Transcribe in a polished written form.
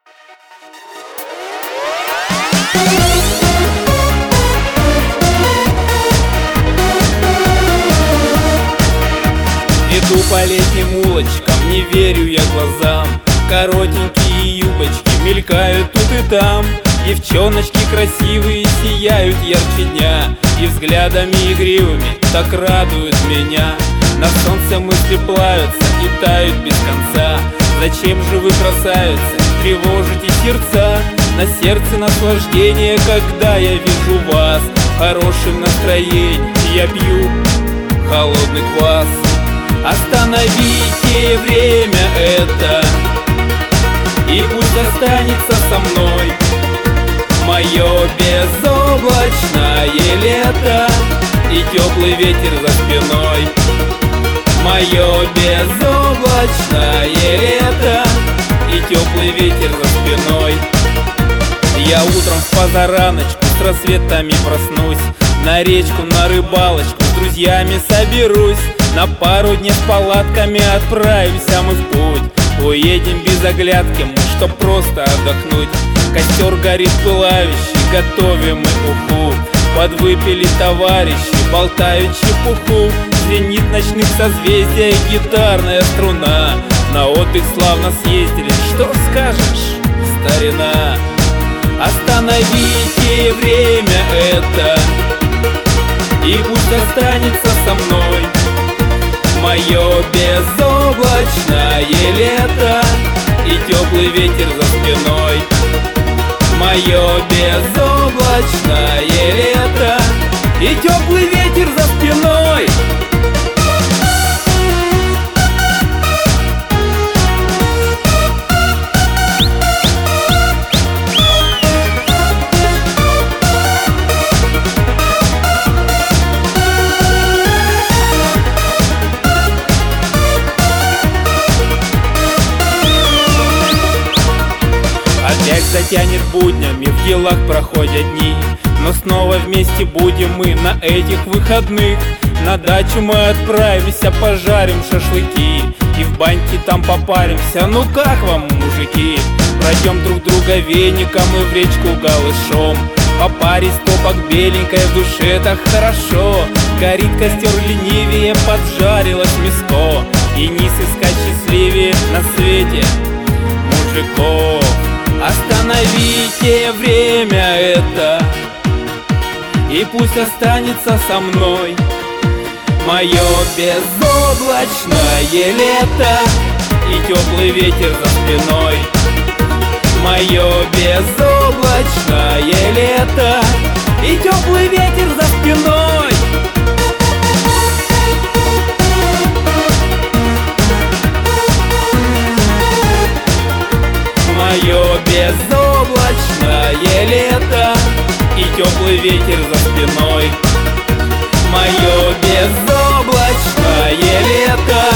Иду по летним улочкам, не верю я глазам. Коротенькие юбочки мелькают тут и там. Девчоночки красивые сияют ярче дня, и взглядами игривыми так радуют меня. На солнце мысли плавятся и тают без конца. Зачем же вы, красавицы, тревожите сердца? На сердце наслаждение, когда я вижу вас. В хорошем настроении я пью холодный квас. Остановите время это, и пусть останется со мной мое безоблачное лето и теплый ветер за спиной. Мое безоблачное лето и теплый ветер за спиной. Я утром с позараночку с рассветами проснусь, на речку, на рыбалочку с друзьями соберусь. На пару дней с палатками отправимся мы в путь. Уедем без оглядки мы, чтоб просто отдохнуть. Костер горит пылающий, готовим мы уху. Подвыпили товарищи, болтают чепуху. Звенит ночных созвездия гитарная струна. На отдых славно съездили, что скажешь, старина? Остановите время это, и пусть останется со мной мое безоблачное лето и теплый ветер за спиной. Мое безоблачное лето и теплый ветер за спиной. Опять затянет буднями, в делах проходят дни, но снова вместе будем мы на этих выходных. На дачу мы отправимся, пожарим шашлыки и в баньке там попаримся. Ну как вам, мужики? Пройдем друг друга веником и в речку голышом. По паре стопок беленькой, в душе так хорошо. Горит костер ленивее, поджарилось мяско, и не сыскать счастливее на свете мужиков. Остановите время это, и пусть останется со мной мое безоблачное лето и теплый ветер за спиной. Мое безоблачное лето и теплый ветер за спиной. Мое безоблачное лето и теплый ветер за спиной. Мое безоблачное лето